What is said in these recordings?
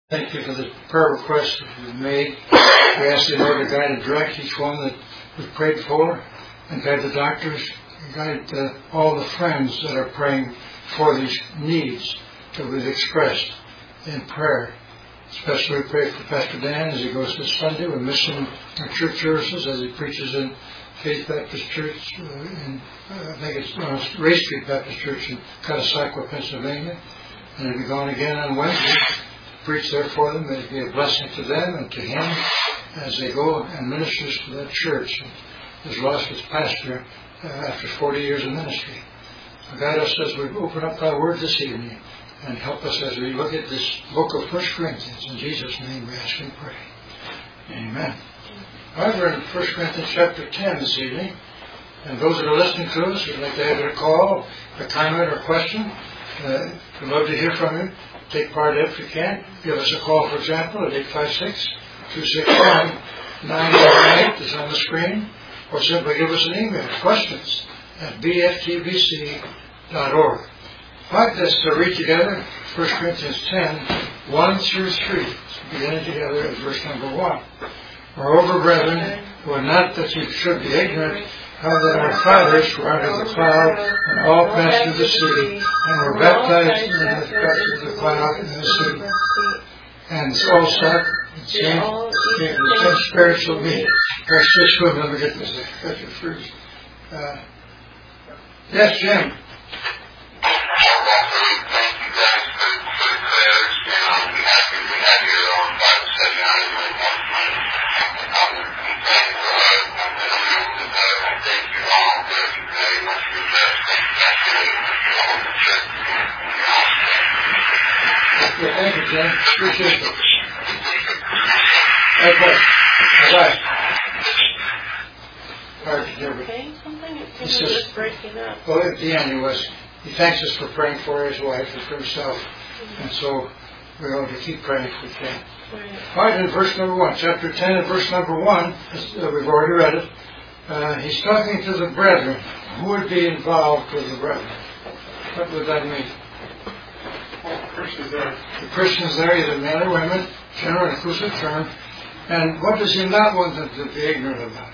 Thank you for the prayer requests that you've made. We ask the Lord to guide and direct each one that we've prayed for, and guide the doctors, and guide all the friends that are praying for these needs that we've expressed in prayer. Especially we pray for Pastor Dan as he goes this Sunday. We miss him in church services as he preaches in Faith Baptist Church I think it's Ray Street Baptist Church in Catasauqua, Pennsylvania. And he'll be gone again on Wednesday. Preach there for them. May it be a blessing to them and to him as they go and ministers to that church. And has lost his pastor after 40 years of ministry. So guide us as we open up thy word this evening, and help us as we look at this book of 1 Corinthians. In Jesus' name we ask and pray. Amen. All right, we're in 1 Corinthians chapter 10 this evening. And those that are listening to us would like to have a call, a comment or question. We'd love to hear from you. Take part in it if you can. Give us a call, for example, at 856-261-998 is on the screen. Or simply give us an email, questions at bftbc.org. Like this to read together 1 Corinthians 10, 1 through 3. So beginning together at verse number 1. Moreover, brethren, were not that you should be ignorant, how that our fathers were under the cloud, and all passed through the sea, and were baptized in the cloud and the sea. And all sat in the same spiritual being. Verse 6, let me get this. Got your fruit. Yes, Jim. Thank you, Jim. Appreciate it. Okay. Bye-bye. Hard to hear me. He says, breaking up. Well, at the end he thanks us for praying for his wife and for himself. And so we're going to keep praying if we can. All right, in verse number 1, chapter 10 and verse number 1, we've already read it. He's talking to the brethren. Who would be involved with the brethren? What would that mean? The Christians there, either men or women, general and inclusive term. And what does he not want them to be ignorant about?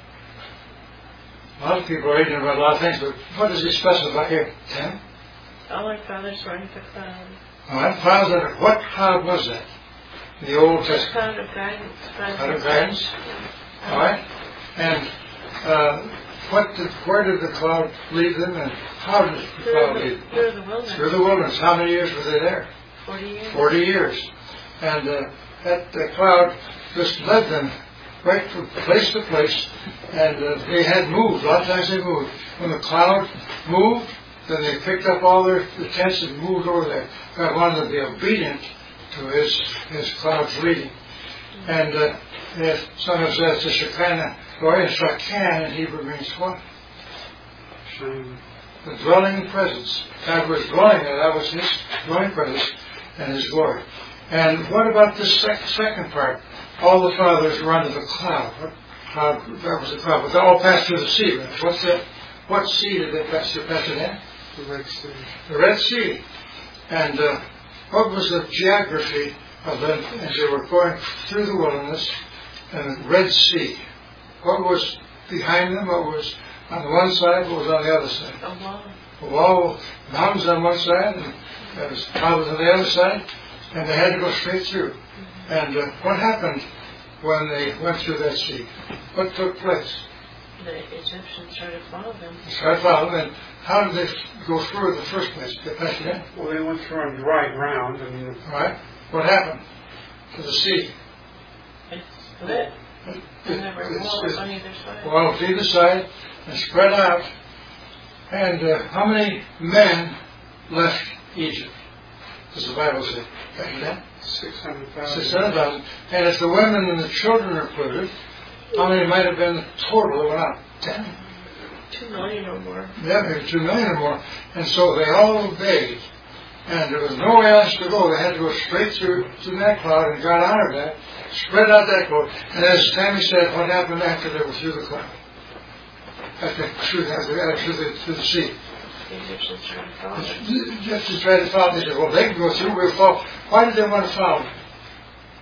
A lot of people are ignorant about a lot of things, but what does he specify here? 10? All our fathers were under the cloud. All right, what cloud was that? In the Old Testament? Cloud of guidance. Cloud of guidance. All right. And where did the cloud lead them, and how did the cloud lead them? Through the wilderness. Through the wilderness. How many years were they there? 40 years. 40 years. And that cloud just led them right from place to place, and they had moved. A lot of times they moved. When the cloud moved, then they picked up all the tents and moved over there. God wanted them to be obedient to his cloud's leading. And sometimes that's the Shekinah glory, and Shekinah in Hebrew means what? The dwelling presence. God was dwelling there. That was his dwelling presence and his glory. And what about this second part? All the fathers were under the cloud. What cloud? That was the cloud. But they all passed through the sea. Right? What's that? What sea did they pass through? The Red Sea. The Red Sea. And what was the geography of them as they were going through the wilderness and the Red Sea? What was behind them? What was on the one side? What was on the other side? A wall. Mountains on one side, and there was mountains on the other side, and they had to go straight through. And what happened when they went through that sea? What took place? The Egyptians started following them. And how did they go through in the first place? Well, they went through on dry ground. All right. What happened to the sea? It split. And there were walls on either side. Walls on either side and spread out. And how many men left Egypt? Does the Bible say? 600,000. 600,000. And if the women and the children are included, how many might have been total that went out? 10? 2 million or more. Yeah, maybe 2 million or more. And so they all obeyed. And there was nowhere else to go. They had to go straight through that cloud and got out of that, spread out that cloud. And as Tammy said, what happened after they were through the cloud? Through the sea. The Egyptians tried to follow them. The Egyptians tried to follow them. They said, well, they can go through, we'll follow. Why did they want to follow them?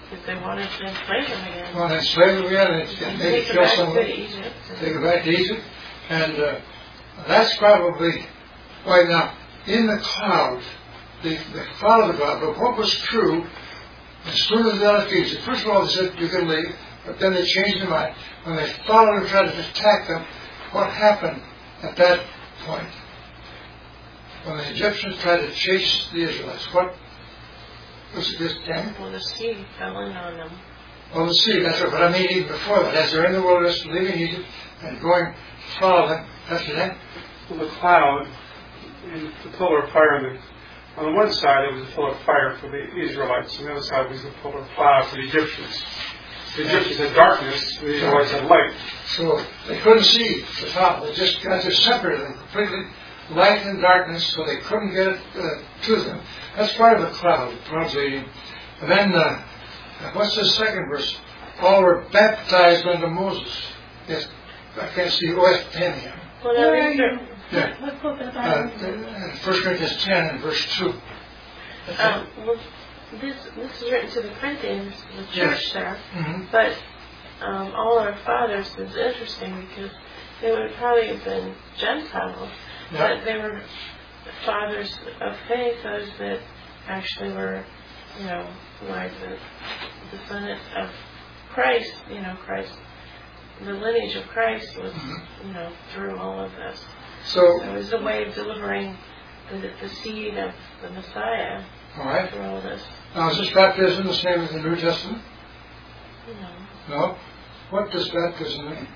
Because they wanted to enslave them again. Well, enslave them again, and they Take them kill back some of to them. Egypt. Take them back to Egypt. And that's probably why now, in the cloud, they followed the cloud. But what was true, as soon as they left Egypt, first of all they said you can leave, but then they changed their mind. When they followed and tried to attack them, what happened at that point? When the Egyptians tried to chase the Israelites, what was it this time? Well, the sea fell in on them. Well, the sea, that's right. But I mean even before that, as they're in the wilderness, leaving Egypt and going to follow them, after that? Well, the cloud and the pillar of fire. On the one side, it was a pillar of fire for the Israelites. On the other side was a pillar of fire for the Egyptians. The Egyptians had darkness, the Israelites had light. So they couldn't see the top. They just got to separate them completely, light and darkness, so they couldn't get it to them. That's part of the cloud, probably. And then, what's the second verse? All were baptized unto Moses. Yes, I can't see. West 10 here. Well, Where are you? Yeah. What book of the Bible? 1 Corinthians 10 and verse 2. well, this is written to the Corinthians, the church there. Mm-hmm. But all our fathers is interesting because they would probably have been Gentiles, but they were fathers of faith, those that actually were, like the descendants of Christ. Christ, the lineage of Christ was, through all of this. So it was a way of delivering the seed of the Messiah. All right. Through all this. Now, is this baptism the same as the New Testament? No. No? What does baptism mean?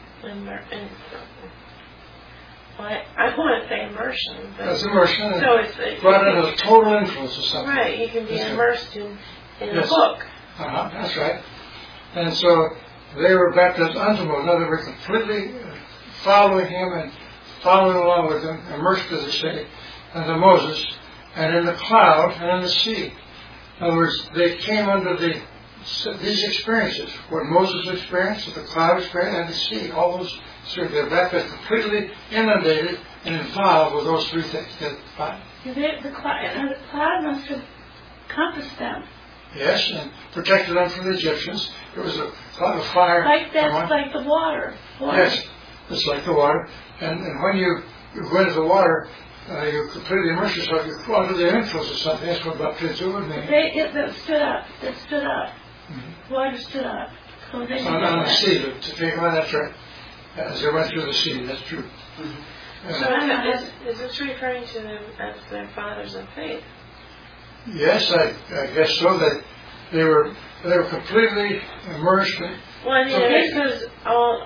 I want to say immersion. But that's immersion. So it's brought under the total influence of something. Right. You can be immersed in a book. That's right. And so they were baptized unto Moses. Now they were completely following him and following along with him, immersed, as they say, unto Moses, and in the cloud and in the sea. In other words, they came under these experiences, what Moses experienced, what the cloud experienced, and the sea. All those, they're baptized completely inundated and involved with those three things. The cloud must have compassed them. Yes, and protected them from the Egyptians. There was a cloud of fire. Like the water. Yes, it's like the water. And when you go into the water, you completely immerse yourself. You go under the influence of something. That's what baptism would mean. It stood up. Mm-hmm. Water stood up. So they on the sea, to take them on, that's right. As they went through the sea, that's true. Mm-hmm. So is this referring to them as their fathers of faith? Yes, I guess so. That they were completely immersed. Well, it says all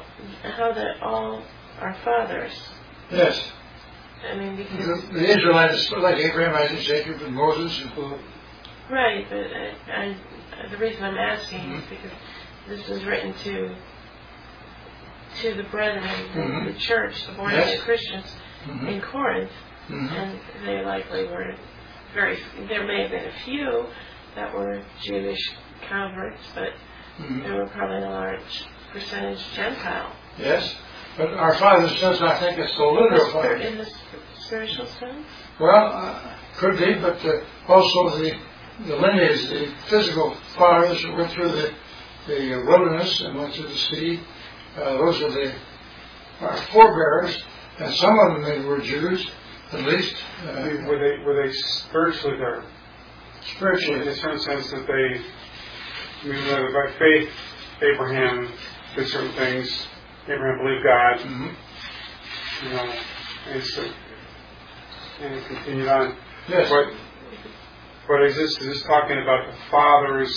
our fathers. Yes. I mean, because the Israelites, like Abraham, Isaac, Jacob, and Moses. Right, but the reason I'm asking is because this is written to the brethren, the church, the born-again Christians in Corinth, and they likely were there may have been a few that were Jewish converts, but there were probably a large percentage Gentile. Yes, but our fathers says, I think it's the literal father. In the spiritual sense? Well, could be, but also the lineage, the physical fathers that went through the wilderness and went through the sea. Those are our forebears, and some of them maybe were Jews, at least. Were they spiritually there? Spiritually. In a certain sense that by faith, Abraham did certain things. Abraham believed God. And it continued on. Yes. But is this talking about the fathers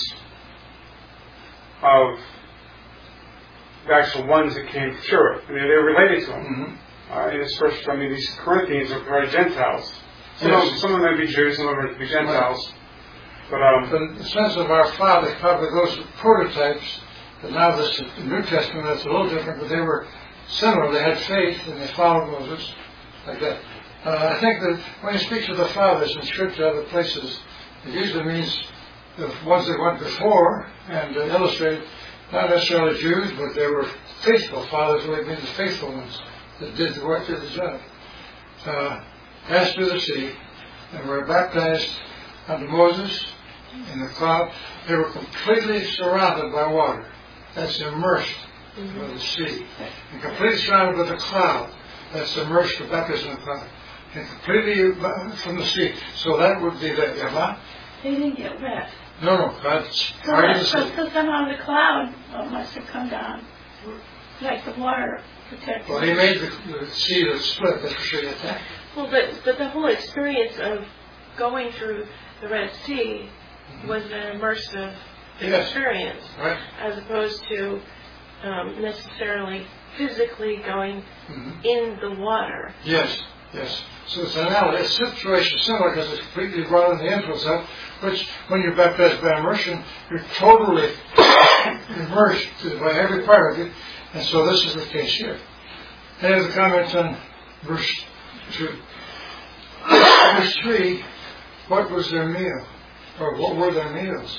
of the actual ones that came through it? I mean, they're related to them. In this first, these Corinthians are probably Gentiles. Some of them may be Jews, some of them may be Gentiles. But in the sense of our fathers, probably those prototypes. But now this New Testament, that's a little different, but they were similar. They had faith and they followed Moses, like that. I think that when he speaks of the fathers in Scripture, other places, it usually means the ones that went before and illustrate not necessarily Jews, but they were faithful. Fathers really mean the faithful ones that did the work, did the job. Passed through the sea and were baptized unto Moses in the cloud. They were completely surrounded by water. That's immersed by the sea. And completely surrounded by the cloud. That's immersed the baptism in the cloud. And completely from the sea. So that would be the Yavah. They didn't get wet. No, God's part of the sea. So somehow the cloud must have come down. Like the water protected. Well, he made the sea that split, that's for sure. That. Well, but the whole experience of going through the Red Sea was an immersive experience, right, as opposed to necessarily physically going in the water. Yes. So it's an analogy. It's a situation similar because it's completely brought in the influence of, which when you're baptized by immersion, you're totally immersed by every part of it. And so this is the case here. Any other comments on verse 2? Verse 3, what was their meal? Or what were their meals?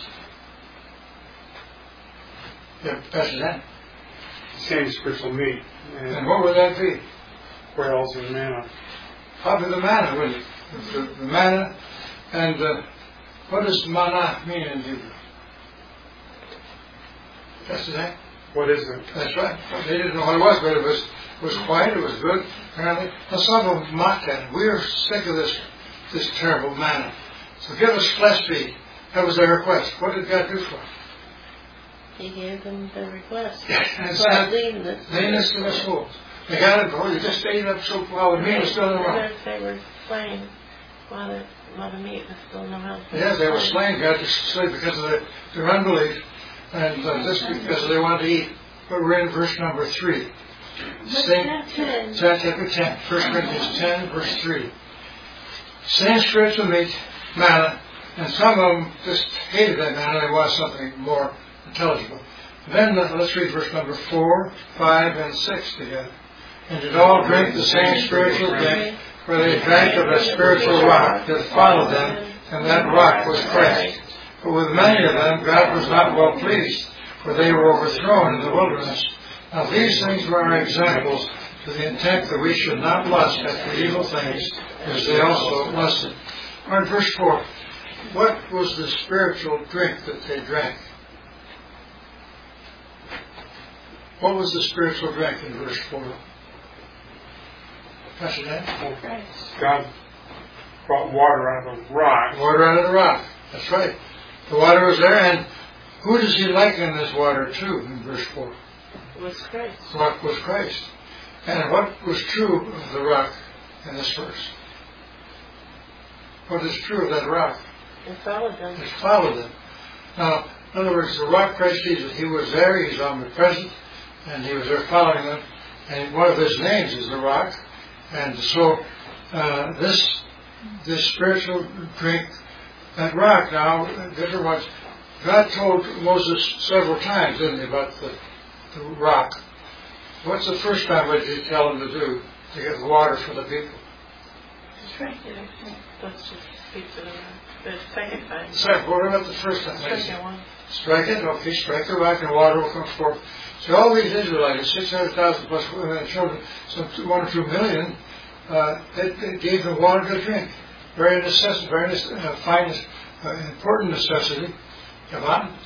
Yeah, Pastor Dan. Same spiritual meat. And what would that be? Quails and manna. Probably the manna, wouldn't it? The manna. And what does manna mean in Hebrew? Pastor Dan? What is it? That's right. They didn't know what it was, but it was quiet, it was good, apparently. Now some of them mocked at it. We are sick of this terrible manna. So give us flesh feed. That was their request. What did God do for them? He gave them the request. And leanness to their souls. They got it, but they just ate up so well. The meat was still in the mouth. They were slain while the meat was still in the mouth. Yes, they were slain. God just slain because of their unbelief. And just because they wanted to eat. But we're in verse number 3. Chapter 10. 1 Corinthians 10, verse 3. Same spiritual meat, manna, and some of them just hated that manna. They wanted something more intelligible. Then let's read verse number 4, 5, and 6 together. And did all drink the same spiritual drink, for they drank of a spiritual rock that followed them, and that rock was Christ. But with many of them God was not well pleased, for they were overthrown in the wilderness. Now these things were our examples, to the intent that we should not lust after evil things, as they also lusted. All right, verse 4. What was the spiritual drink that they drank? What was the spiritual drink in verse 4? Pastor Dan? God brought water out of the rock. Water out of the rock. That's right. The water was there, and who does he liken this water to in verse 4? It was Christ. The rock was Christ. And what was true of the rock in this verse? What is true of that rock? It followed them. It followed them. Now, in other words, the rock Christ Jesus, he was there, he's omnipresent, and he was there following them. And one of his names is the rock. And so this spiritual drink, that rock now, different ones, God told Moses several times, didn't he, about the rock. What's the first time what did he tell him to do to get water for the people? Strike it. Let's just speak to the second time. What about the first time? Second one. Strike it, okay, strike the rock and water will come forth. So all these Israelites, 600,000 plus women and children, some 1 or 2 million, it gave them water to drink. Very necessary, very fine, important necessity. Come on.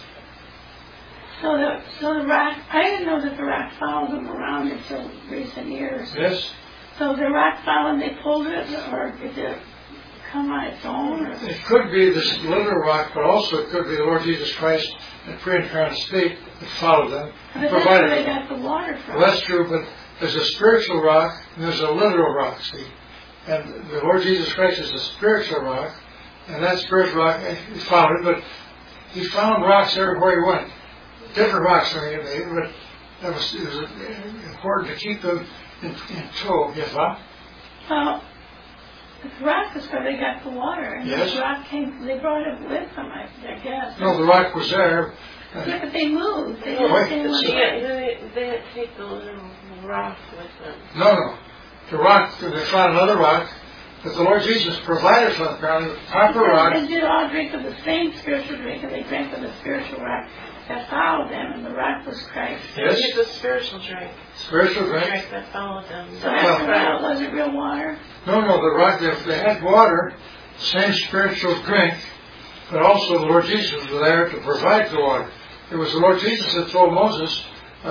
So the rock, I didn't know that the rock followed them around until recent years. Yes. So the rock followed, they pulled it, or did it come on its own? Or? It could be this literal rock, but also it could be the Lord Jesus Christ in pre-incarnate state that followed them. But that's where they got the water from. Well, that's true, but there's a spiritual rock and there's a literal rock, see. And the Lord Jesus Christ is a spiritual rock, and that spiritual rock, he found it, but he found rocks everywhere he went. Different rocks, but it was important to keep them in tow. Yes, Bob? Well, the rock is where they got the water. And yes. The rock came, they brought it with them, I guess. No, the rock was there. Yeah, but they moved. They didn't take the little rock with them. No. The rock, they found another rock, but the Lord Jesus provided for them, apparently, the proper rock. They did all drink of the same spiritual drink, and they drank of the spiritual rock that followed them, and the rock was Christ. Yes. It's a spiritual drink. Spiritual drink. Drink that followed them. So that's right. Was it real water? No, the rock, they had water, same spiritual drink, but also the Lord Jesus was there to provide the water. It was the Lord Jesus that told Moses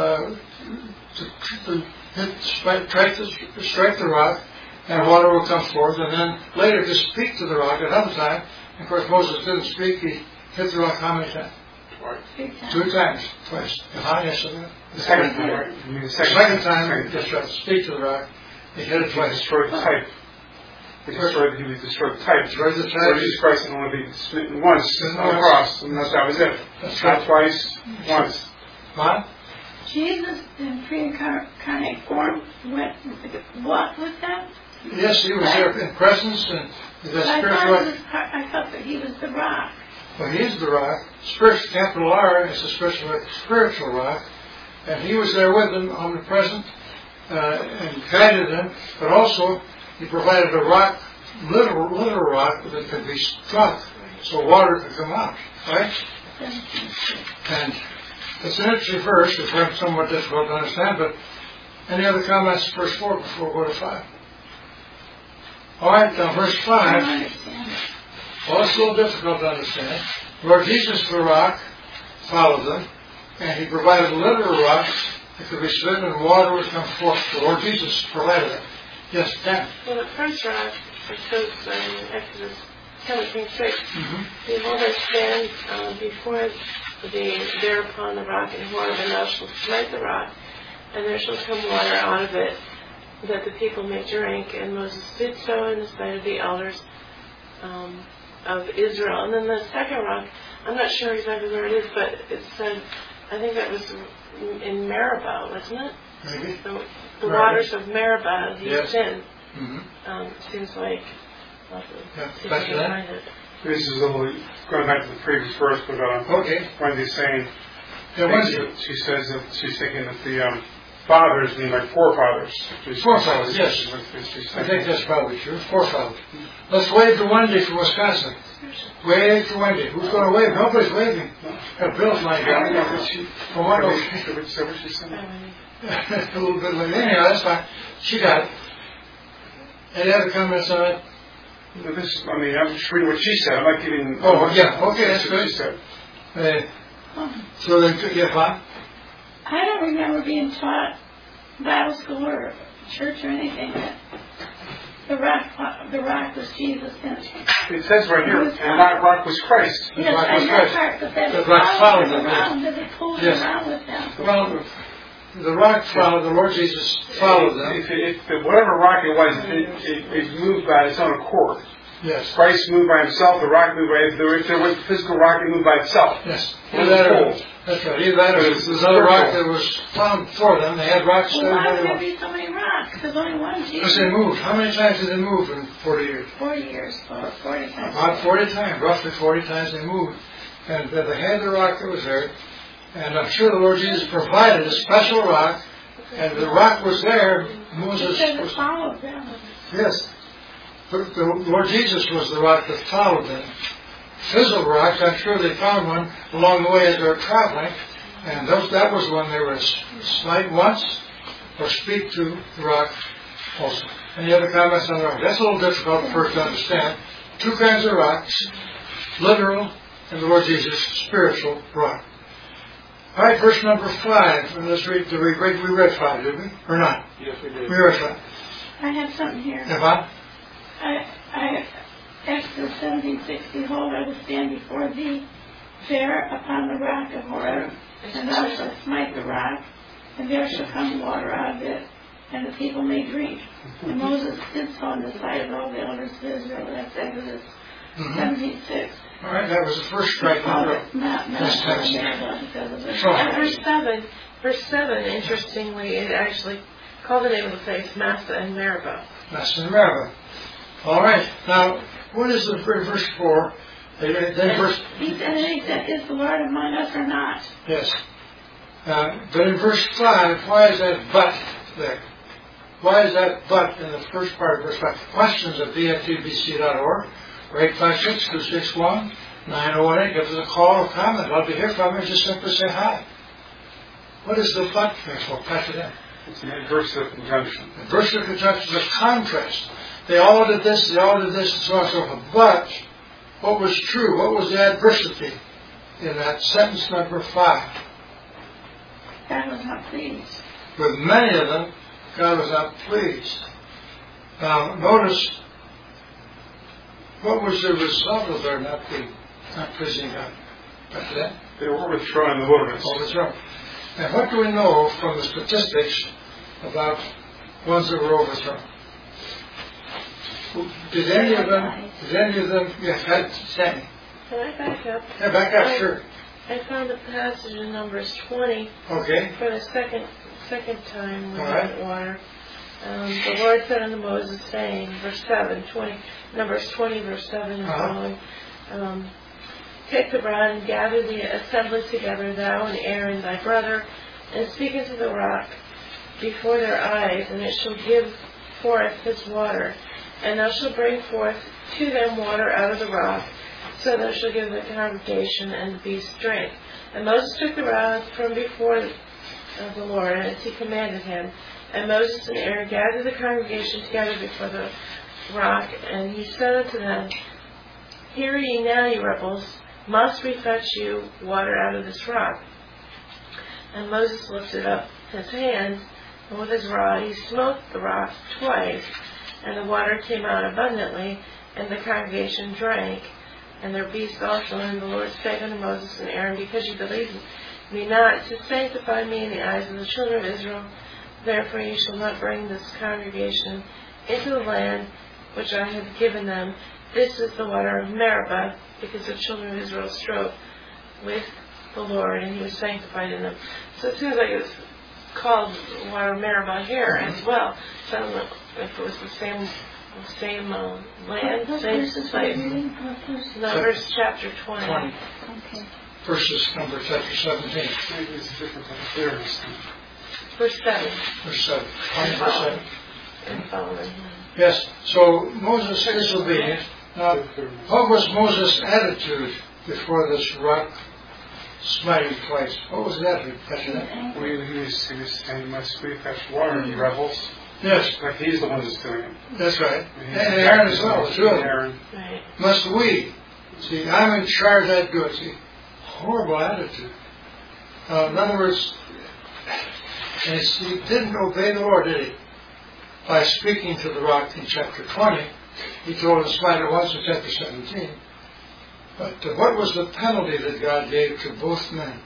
to strike the rock, and water will come forth, and then later to speak to the rock another time. And of course, Moses didn't speak. He hit the rock how many times? Twice. 2 times. Twice. Yes, the second time, right? You mean the second time, he just tried to speak to the rock. He hit it twice. He destroyed the type. He destroyed the type. Destroyed the type. Lord Jesus Christ can only be smitten once on the cross, and that was it. That's Not right. twice, once. What? Jesus in pre-incarnate form walked with them? Yes, he was there in presence, and the spiritual rock. I thought that he was the rock. Well, he is the rock. Spiritual, capital R, is the spiritual rock. And he was there with them, omnipresent, and guided them. But also, he provided a rock, literal rock, that could be struck, so water could come out. Right? And it's an interesting verse. It's somewhat difficult to understand, but any other comments to verse 4 before we go to 5? All right, now verse 5. Well, it's a little difficult to understand. Lord Jesus, the rock, followed them, and he provided a literal rock that could be smitten and water would come forth. The Lord Jesus provided it. Yes, Dan. Well, the first rock, it shows in Exodus 17:6. Behold, I stand before thee there upon the rock, and whoever thou shalt smite the rock, and there shall come water out of it, that the people may drink. And Moses did so in the sight of the elders of Israel. And then the second rock, I'm not sure exactly where it is, but it said, I think that was in Meribah, wasn't it? Maybe. The waters of Meribah, he sinned. Seems like, this is a little, going back to the previous verse, but Wendy's saying, she says that she's thinking that the fathers mean like forefathers. Forefathers, yes. I think that's probably true. Forefathers. Let's wave to Wendy from Wisconsin. Wave to Wendy. Who's going to wave? Nobody's waving. Got Bill's lying down. From what? A little bit late. Anyhow, that's fine. She got it. Any other comments on it? No, I'm just reading what she said. I'm not giving... Oh, yeah. Okay, that's good. What she said. So then, yeah, fine. I don't remember being taught Bible school or church or anything that the rock was Jesus. It says right here, and that rock was Christ. Yes, rock was I Christ. part, but then the rock followed them. around, and they pulled around with them. Well, the rock followed, the Lord Jesus followed them. Whatever rock it was, it moved by its own accord. Yes. Christ moved by himself, the rock moved by if there was a physical rock, it moved by itself. Yes. That's right. Either that or there's another rock that was found for them. They had rocks there. Why would there be so many rocks? There's only one Jesus. Because they moved. How many times did they move in 40 years? 40 years, or 40 times. About 40 times. Roughly 40 times they moved. And they had the rock that was there. And I'm sure the Lord Jesus provided a special rock. And the rock was there. Moses was... followed them. Yes. But the Lord Jesus was the rock that followed them. Fizzle rocks, I'm sure they found one along the way as they were traveling. And that was when they were smite once or speak to the rock also. Any other comments on the rock? That's a little difficult at first to understand. 2 kinds of rocks, literal, and the Lord Jesus, spiritual rock. All right, verse number 5. And let's read. We read 5, didn't we? Or not? Yes, we did. We read 5. I have something here. Eva? Exodus 17:6, behold, I will stand before thee there upon the rock of Horeb, and thou shalt smite the rock, and there shall come water out of it, and the people may drink. And Moses did so in the sight of all the elders of Israel. That's Exodus 17:6. All right, that was the first strike. Verse 7, interestingly, it actually called the name of the place Massah and Meribah. Massah and Meribah. All right. Now, what is the verse 4? He said, is the Lord among us or not? Yes. But in verse 5, why is that but there? Why is that but in the first part of verse 5? Questions at bftbc.org or 856-261-9018. Give us a call or comment. I'll be here from you. Just simply say hi. What is the but there for? Pass it in. It's an adversative conjunction. Adversative conjunction is a contrast. They all did this, and so on and so forth. But what was true? What was the adversity in that sentence number 5? God was not pleased. With many of them, God was not pleased. Now, notice, what was the result of their not pleasing God? After that? They were overthrown in the wilderness. Overthrown. And what do we know from the statistics about ones that were overthrown? Did any of them, yes, Sammy. Can I back up? Yeah, back up, sure. I found a passage in Numbers 20. Okay. For the second time we All had right. water. The Lord said unto Moses, saying, verse 7, Numbers 20, verse 7 and following, take the rod and gather the assembly together, thou and Aaron thy brother, and speak into the rock before their eyes, and it shall give forth his water. And thou shalt bring forth to them water out of the rock, so thou shalt give the congregation and the beast drink. And Moses took the rod from before the Lord, as he commanded him. And Moses and Aaron gathered the congregation together before the rock, and he said unto them, hear ye now, ye rebels, must we fetch you water out of this rock? And Moses lifted up his hand, and with his rod he smote the rock twice, and the water came out abundantly, and the congregation drank, and their beasts also. And the Lord spake unto Moses and Aaron, because ye believed me not to sanctify me in the eyes of the children of Israel, therefore ye shall not bring this congregation into the land which I have given them. This is the water of Meribah, because the children of Israel strove with the Lord, and he was sanctified in them. So it seems like it's called water of Meribah here as well. So I don't know if it was the same land, same place. Numbers chapter 20. Okay. Versus Numbers chapter 17. Maybe it's a different type of clearance. Verse 7. Verse 7. 20 verse 7. And following. Yes, so Moses is disobedient. Now, what was Moses' attitude before this rock smiting twice? What was that attitude? He was saying, must we fetch water, you rebels? Yes. Like he's the one that's doing it. That's right. And Aaron as well, the two of them. Right. Must we? See, I'm in charge, that good. See, horrible attitude. In other words, he didn't obey the Lord, did he? By speaking to the rock in chapter 20, he told him to smite it once in chapter 17. But what was the penalty that God gave to both men?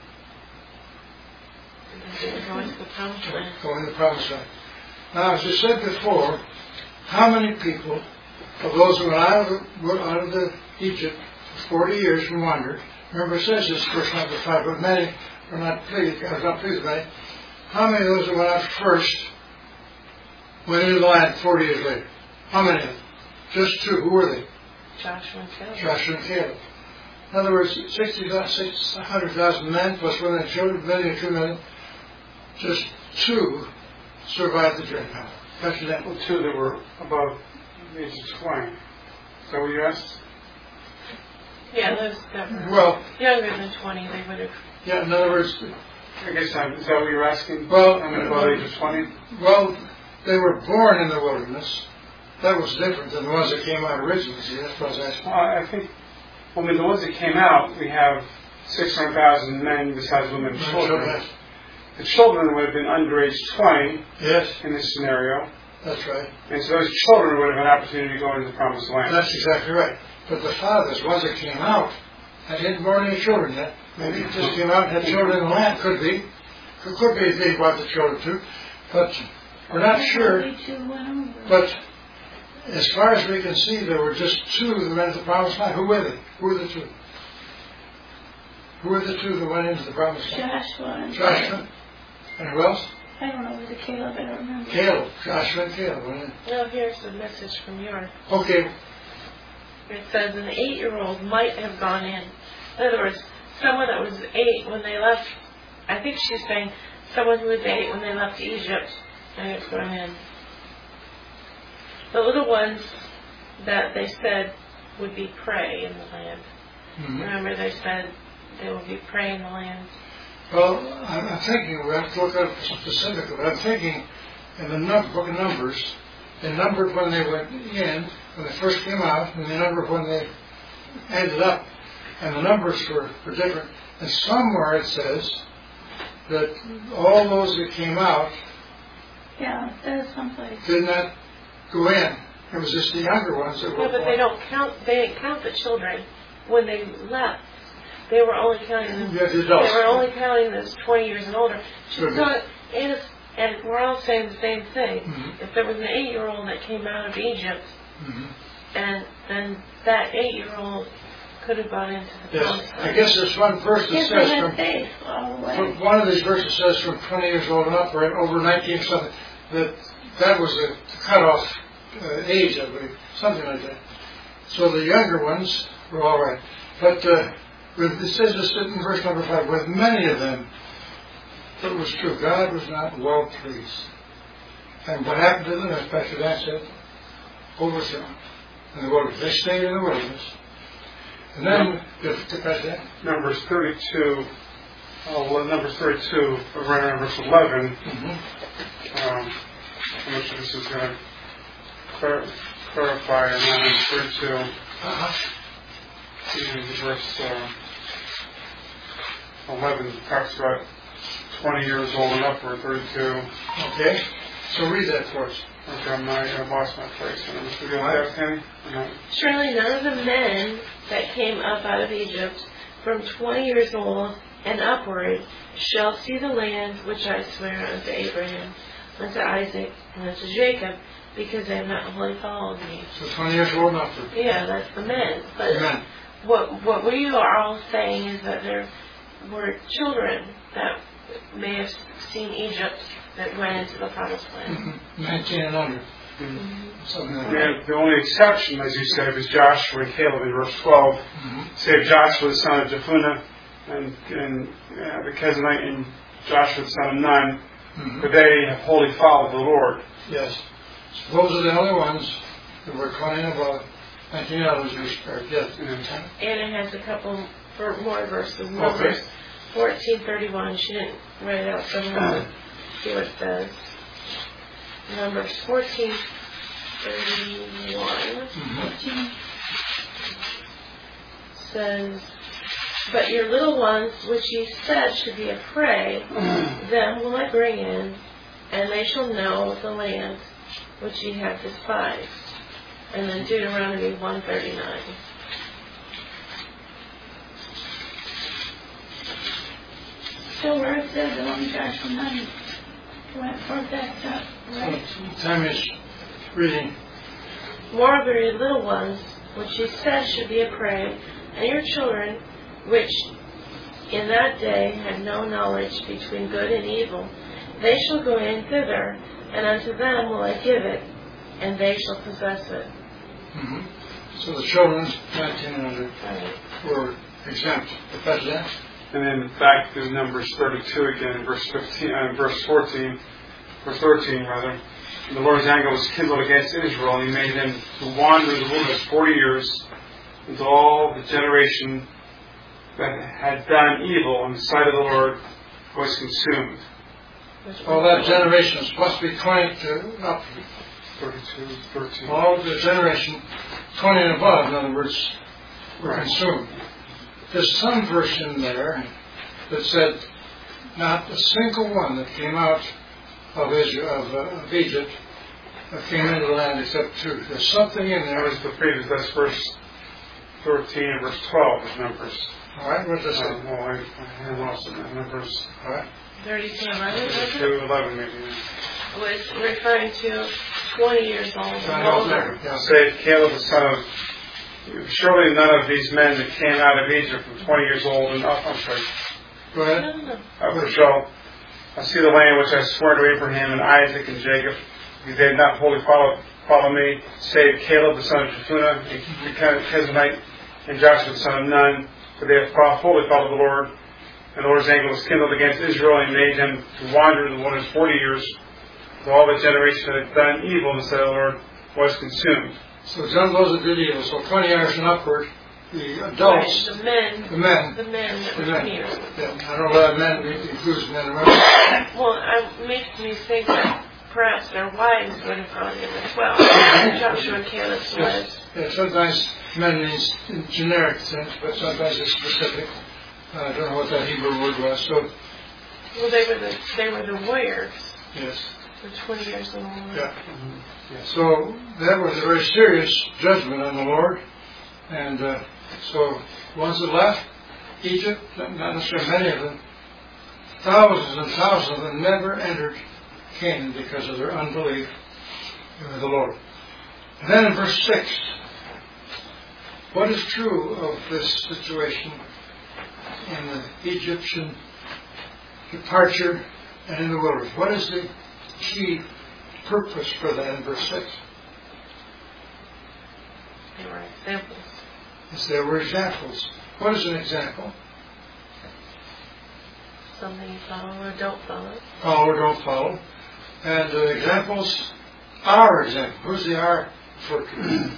Going to the promised land. Going to the promised land. Now, as I said before, how many people of those who went out of the Egypt for 40 years and wandered? Remember, it says this, verse number 5, but many were not pleased. God was not pleased with many. How many of those who went out first went into the land 40 years later? How many of them? Just two. Who were they? Joshua and Caleb. Joshua and Caleb. In other words, 600,000 men plus women and children, 2 million. Just two survived the journey. After that, Well, two that were above the age of 20. Is that what you asked? Yeah, those that were well, younger than 20, they would have. yeah. In other words, I guess is that what you're asking? Well, I mean, above the age of 20? well, they were born in the wilderness. That was different than the ones that came out originally. See, that's what I was asking. Well, I think, the ones that came out, we have 600,000 men besides women and children. The children would have been under age 20 Yes, in this scenario. that's right. And so those children would have an opportunity to go into the promised land. That's exactly right. But the fathers, ones that came out, hadn't born any children yet. Maybe it just came out and had children in the land. Could be. Could be they brought the children too. But we're not sure. But as far as we can see, there were just two that went into the promised land. Who were they? Who were the two? Who were the two that went into the promised land? Joshua. And who else? I don't know, was it Caleb? I don't remember. Caleb. Joshua and Caleb went in. No, here's the message from York. Okay. It says an 8-year-old might have gone in. In other words, someone that was 8 when they left, I think she's saying someone who was 8 when they left Egypt and it's going in. The little ones that they said would be prey in the land. Mm-hmm. Remember they said they would be prey in the land. Well, I'm thinking, we have to look at it specifically, but I'm thinking in the book of Numbers, they numbered when they went in, when they first came out, and they numbered when they added up, and the numbers were different. And somewhere it says that all those that came out did not go in. It was just the younger ones that were. Yeah, but they don't count. They didn't count the children when they left. They were only counting them. Yeah, the adults. They were only counting those 20 years and older. So and we're all saying the same thing. Mm-hmm. If there was an 8-year-old that came out of Egypt, and then that 8-year-old could have gone into the promised land. I guess there's one verse that says from one of these verses says from 20 years old and up, or over 19 something, that was a cutoff age, I believe, something like that. So the younger ones were all right. But it says this in verse number 5, with many of them, it was true. God was not well pleased. And what happened to them, as Pastor Dan said, overthrown in the wilderness. They stayed in the wilderness. And then, Numbers 32, Numbers 32, around verse 11. I'm not sure this is going to clarify. And Numbers 32, in verse 11, talks about 20 years old and upward, 32. Okay, so read that for us. Okay, I lost my place. Did you like that, Penny? No. Surely none of the men that came up out of Egypt from 20 years old and upward shall see the land which I swear unto Abraham, unto Isaac, and unto Jacob, because they have not wholly followed me. So 20 years old and upward. Yeah, that's the men. But what we are all saying is that there were children that may have seen Egypt that went into the promised land. 19 and under. Something like that. The only exception, as you said, was Joshua and Caleb in verse 12. Save Joshua the son of Jephunneh and the Kenizzite, and Joshua the son of Nun, for they have wholly followed the Lord. Yes. So those are the only ones that were 20 and above. 19 others were spared. Yes. And it has a couple more verses. Numbers 14:31. She didn't write it out, so I'm going to see what it says. Numbers 14:31 says, but your little ones, which ye said should be a prey, them will I bring in, and they shall know the land which ye have despised. And then Deuteronomy 1:39. So where it says that only Joshua 9 went forth that stuff, right? Time is reading. More of your little ones, which ye said should be a prey, and your children, which in that day had no knowledge between good and evil, they shall go in thither, and unto them will I give it, and they shall possess it. So the children, 19 and under, were exempt. And then back to Numbers 32 again, verse 13. And the Lord's anger was kindled against Israel, and he made them to wander in the wilderness 40 years, until all the generation that had done evil in the sight of the Lord was consumed. All that generation is supposed to be 20 to up. 32, 13. All the generation 20 and above, in other words, were consumed. There's some version there that said not a single one that came out of Egypt came into the land except 2. There's something in there. That was the previous. That's verse 13 and verse 12 of Numbers. All right, what does it say? I lost it. Numbers. All right. 32:11 maybe. Was referring to 20 years old and older. Save Caleb the son of. Surely none of these men that came out of Egypt from 20 years old and up. I'm sorry. Go ahead. Shall I see the land which I swore to Abraham and Isaac and Jacob, because they did not wholly follow me, save Caleb the son of Jephunneh, the Kenizzite, and Joshua the son of Nun, for they have wholly followed the Lord. And the Lord's anger was kindled against Israel, and he made them to wander in the wilderness 40 years. So all the generation that had done evil in the sight of the Lord was consumed. So John those that did evil. So 20 years and upward, the adults, the men that were 20 years old. Yeah, I don't know whether men includes men and women. Well, it makes me think that perhaps their wives would have gone in as well. Joshua and Caleb's wives. Yeah, sometimes men means in generic sense, but sometimes it's specific. I don't know what that Hebrew word was. So, well, they were the warriors. Yes. For 20 years in the war. Yeah. Mm-hmm. Yeah. So that was a very serious judgment on the Lord, and so ones that left Egypt, not necessarily many of them, thousands and thousands of them never entered Canaan because of their unbelief in the Lord. And then in verse 6, what is true of this situation in the Egyptian departure and in the wilderness? What is the key purpose for that in verse 6? They were examples. Yes, there were examples. What is an example? Something you follow or don't follow. Follow or don't follow. And examples, our example. Who's the our for?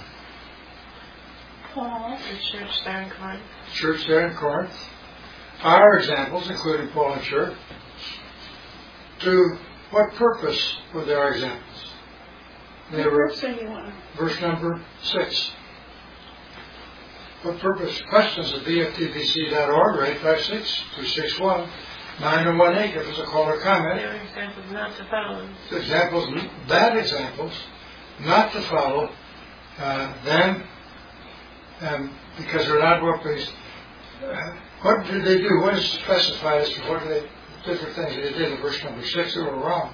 Paul. The church there in Corinth. Church there in Corinth. Our examples, including Paul and Church. To what purpose were our examples? They were verse number 6. What purpose? Questions at bftbc.org or 856-261-9018. Give us a call or comment. They were examples not to follow. Examples, bad examples, not to follow them, because they're not what pleased. What did they do? What is specified as to what they different things they did in verse number 6 that were wrong?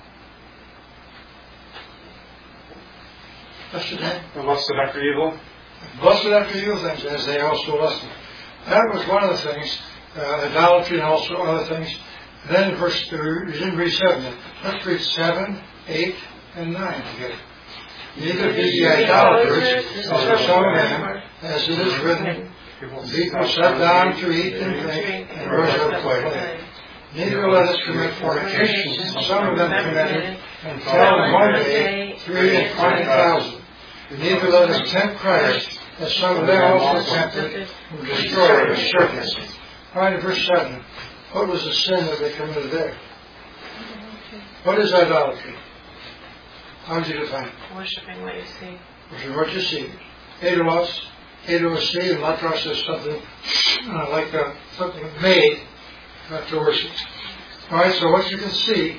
That's the name. They lusted after evil. Lusted after evil things, as they also lusted. That was one of the things. Idolatry and also other things. And then in verse 2, we didn't read 7 yet. Let's read 7, 8, and 9 together. Neither be ye idolaters, as some men, as it is written, people sat down to eat and drink, and rose up to play. Neither let us commit fornication, as some of them committed, and fell in one day 23,000. Neither let us tempt Christ, as some of them also tempted, and destroyed with serpents. All right, in verse 7, what was the sin that they committed there? What is idolatry? How would you define it? Worshipping what you see. Worshipping what you see. Eidos, eidos, and latros is something like something made to worship. All right, so what you can see,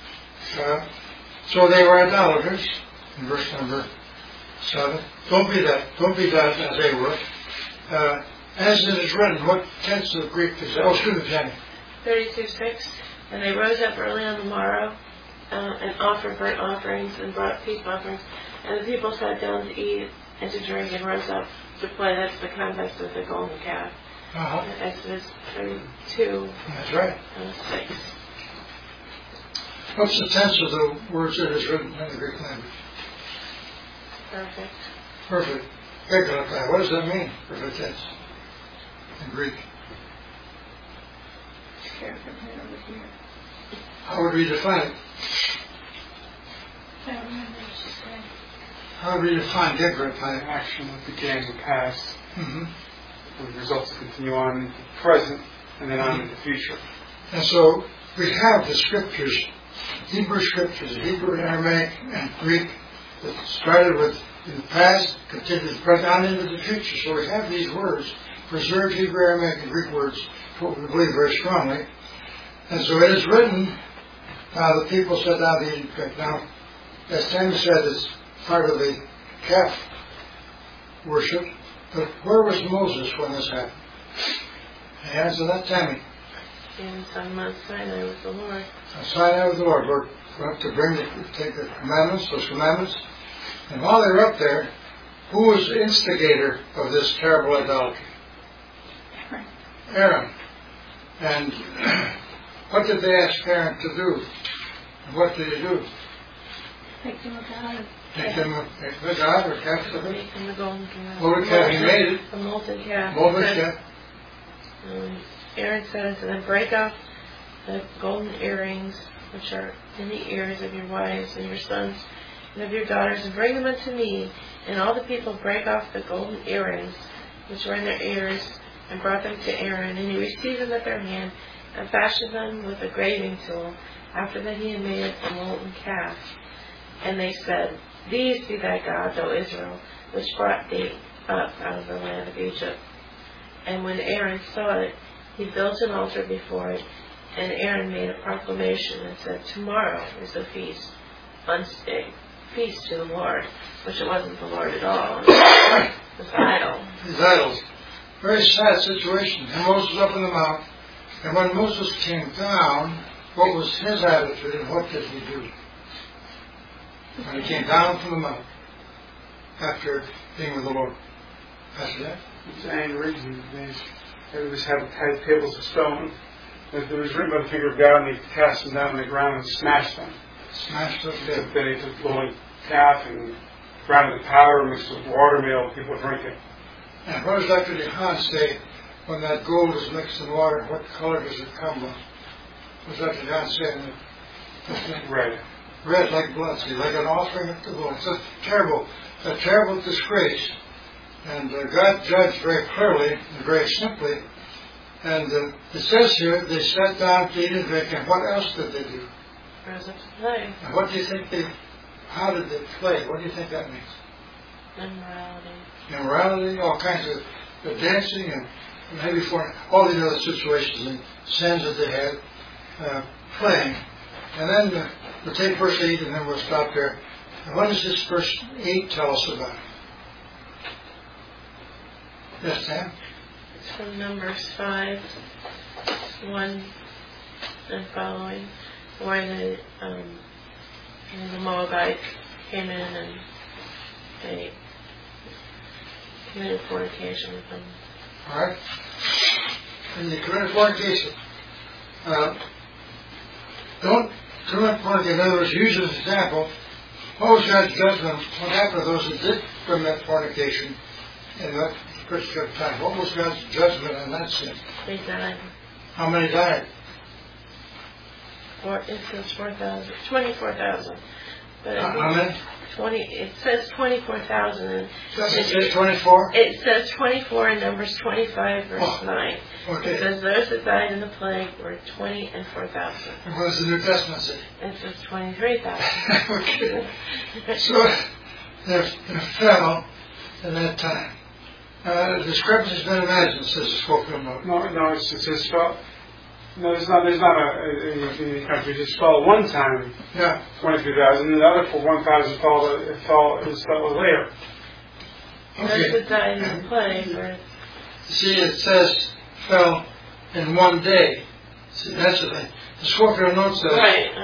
so they were idolaters, in verse number 7. Don't be that as they were. As it is written, what tense of Greek is that? Oh, excuse me, Jenny. 32:6. And they rose up early on the morrow and offered burnt offerings and brought peace offerings. And the people sat down to eat and to drink and rose up to play. That's the context of the golden calf. Exodus 32. That's right. 6. What's the tense of the words that is written in the Greek language? Perfect. Perfect. What does that mean, perfect tense, in Greek? How would we define it? How would we define an action that began in the past, mm-hmm. with results continue on into the present, and then on into the future. And so we have the scriptures, Hebrew scriptures, Hebrew, Aramaic, and Greek, that started with in the past, continued present, on into the future. So we have these words, preserved Hebrew, Aramaic, and Greek words, what we believe very strongly. And so it is written, the people sat down to eat and drink. Now, as Tammy said, it's part of the calf worship. But where was Moses when this happened? Answer that, Tammy. In Mount Sinai with the Lord. Sinai with the Lord. Lord went to take the commandments, those commandments. And while they were up there, who was the instigator of this terrible idolatry? Aaron. And what did they ask Aaron to do? And what did he do? Take him a god. Take him a god or calf to him? Make him the golden calf. Golden calf, he made it. The molten calf. Molten calf. Aaron said unto them, break off the golden earrings which are in the ears of your wives and your sons and of your daughters, and bring them unto me. And all the people brake off the golden earrings which were in their ears, and brought them to Aaron. And he received them at their hand, and fashioned them with a graving tool, after that he had made a molten calf. And they said, these be thy gods, O Israel, which brought thee up out of the land of Egypt. And when Aaron saw it, he built an altar before it, and Aaron made a proclamation and said, tomorrow is a feast to the Lord, which it wasn't the Lord at all. It was idol. These idols. Very sad situation. And Moses up in the mount. And when Moses came down, what was his attitude and what did he do? When he came down from the mount after being with the Lord. After that? He was angry. They just had tables of stone. It was written by the finger of God, and he cast them down on the ground and smashed them. Smashed them. Then he took the little calf and ground the powder, mixed with watermeal, and people drink it. And what does Dr. DeHaan say when that gold is mixed in water? What color does it come of? What does Dr. DeHaan say? Red. Red like blood, see, like an offering to the Lord. It's a terrible disgrace. And God judged very clearly and very simply. And it says here, they sat down to eat and drink, and what else did they do? Rose up to play. And what do you think how did they play? What do you think that means? Immorality, all kinds of dancing and maybe for all these other situations and sins that they had, playing. And then we'll take verse 8 and then we'll stop there. And what does this verse 8 tell us about? Yes, Sam? It's from Numbers 5, 1 and following, where the Moabites came in and they committed fornication with them. All right. And they committed fornication. Don't commit fornication. In other words, use as an example, what was God's judgment? What happened to those who did commit fornication in that particular time? What was God's judgment on that sin? They died. How many died? It says 24,000. But How many? It says 24,000. Does it say 24? It says 24 in Numbers 25, verse 9. Okay. It says those that died in the plague were 20 and 4,000. And what does the New Testament say? It says 23,000. Okay. So they fell in that time. The discrepancy has been imagined, says the Scofield note. No, it says fell. No, there's not a country. Just fell one time. Yeah. 23,000, and the other for 1,000 fell later. Okay. Those that died in the plague were. See, it says fell in one day. See, that's the thing. The Scofield note says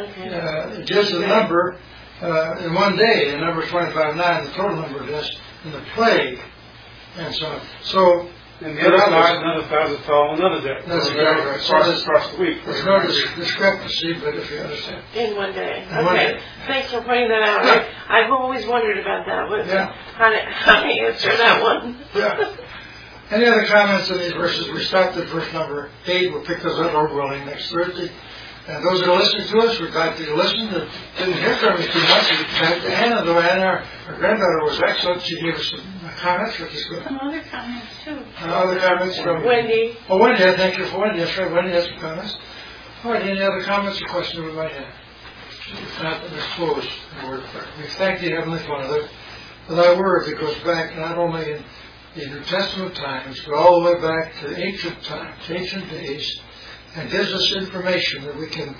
it gives the number in one day. The number is 25,9. The total number of deaths in the plague, and so on. So. And the other 1,000 fell another day. That's exactly right. So across the week. There's no discrepancy, but if you understand. In one day. In one day. Thanks for pointing that out. I've always wondered about that. How to answer that one. Yeah. Any other comments on these verses? We stopped at verse number 8. We'll pick those up, Lord willing, next Thursday. And those that are listening to us, we're glad to listen. That didn't hear from us too much. Anna, though, our granddaughter was excellent. She gave us some comments, which is good. Some other comments, too. Other comments from Wendy. Oh, Wendy, I thank you for Wendy. That's right, Wendy has some comments. All right, any other comments or questions we might have? If not, then let's close the word of prayer. We thank you, Heavenly Father, for thy word that goes back not only in the New Testament times, but all the way back to ancient times, ancient days, and gives us information that we can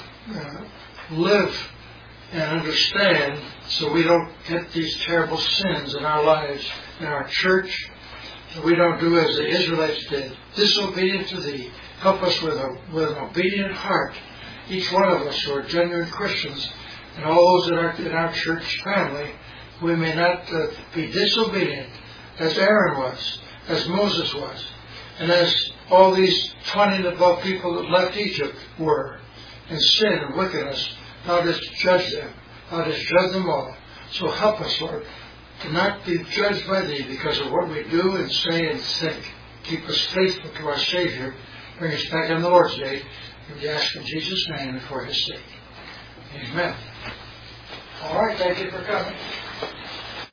live and understand so we don't get these terrible sins in our lives, in our church, that we don't do as the Israelites did, disobedient to thee. Help us with an obedient heart, each one of us who are genuine Christians, and all those that are in our church family, we may not be disobedient as Aaron was, as Moses was, and as all these 20 and above people that left Egypt were in sin and wickedness. Thou dost judge them. Thou dost judge them all. So help us, Lord, to not be judged by thee because of what we do and say and think. Keep us faithful to our Savior. Bring us back on the Lord's Day. And we ask in Jesus' name and for His sake. Amen. All right, thank you for coming.